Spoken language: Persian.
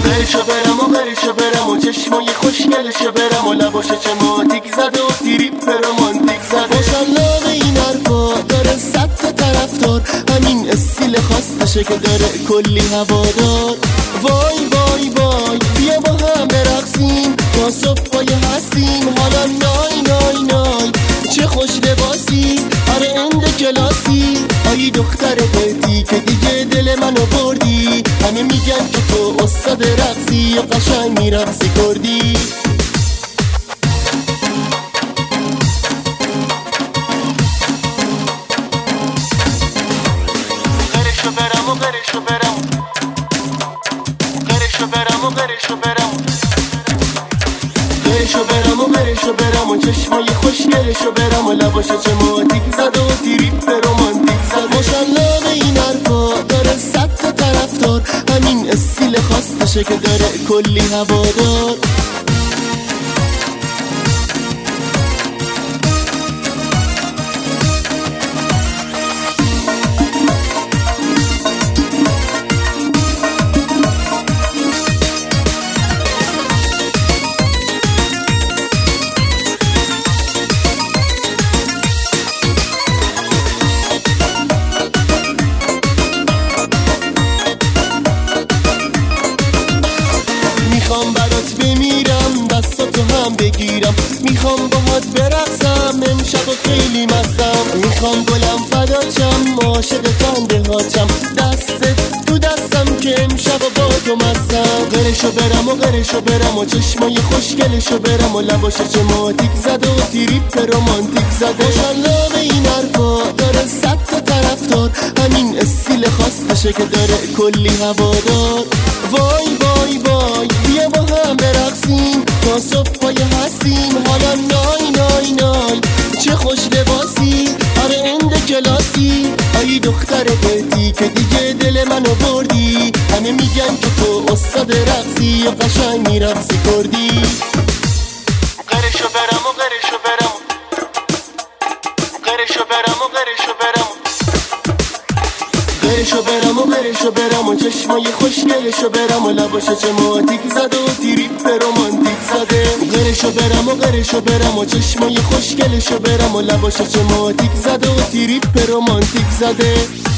غرشو برم و چشمای خوشگلشو برم و لباشو چماتیک زده و تریپ رومانتیک زده. ماشالله به این حرفا داره 100 تا طرفدار، همین استیل خاصشه که داره کلی هوادار. وای وای وای بیا با هم برقصیم، ما صبح پای هستیم حالا نای نای نای. چه خوش لباسی آره اند کلاسی، آیی دختر بهتی که دیگه دل منو بردی. همه میگن که تو استاد رقصی یا قشنگ میرقصی کردی. غرشو برم و غرشو برم، غرشو برم و غرشو برم، غرشو برم و غرشو برم و چشمای خوشگلشو برم و لباشو چماتیک زده و تریپ رومانتیک زده. ماشالله به این حرفا داره 100 تا طرفدار، همین استیل خاصشه که داره کلی هوادار. میخوام برات بمیرم دستاتو هم بگیرم، میخوام باهات برقصم امشب و خیلی مستم. میخوام گلم فداچم عاشق خنده هاچم، دستت تو دستم که امشب با تو مستم. غرشو برم و غرشو برم و چشمای خوشگلشو برم و لباشو چماتیک زده و تریپ رومانتیک زده. ماشالله به این حرفا داره 100 تا طرفدار، همین استیل خاصشه که داره کلی هوادار. وای وای وای بیا با هم برقصیم، تا صبح پای هستیم حالا نای نای نای. چه خوش لباسی آره اند کلاسی، آیی دختر بهتی که دیگه دل منو بردی. همه میگن که تو استاد رقصی یا قشنگ میرقصی کردی. غرشو برم و غرشو برم، غرشو برم و غرشو برم، غرشو برم و غرشو برم و چشمای خوشگلشو برم و لباشو چماتیک زده و تریپ رومانتیک زده. غرشو برم و غرشو برم و چشمای خوشگلشو برم و لباشو چماتیک زده و تریپ رومانتیک زده.